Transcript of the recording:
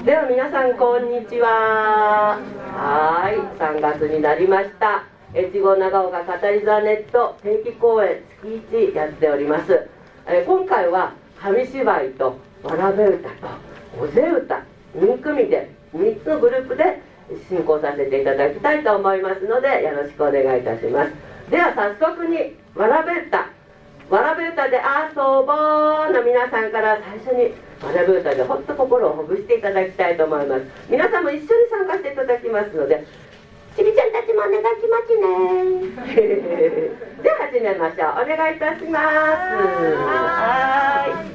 では皆さんこんにちは。3月になりました。越後長岡語り座ネット定期公演月1やっております。今回は紙芝居とわらべ歌とおぜ歌2組で3つのグループで進行させていただきたいと思いますのでよろしくお願いいたします。では早速にわらべ歌で遊ぼうの皆さんから最初にわらべ歌でほっと心をほぐしていただきたいと思います。皆さんも一緒に参加していただきますのでちびちゃんたちもお願いしますねでは始めましょう。お願いいたします。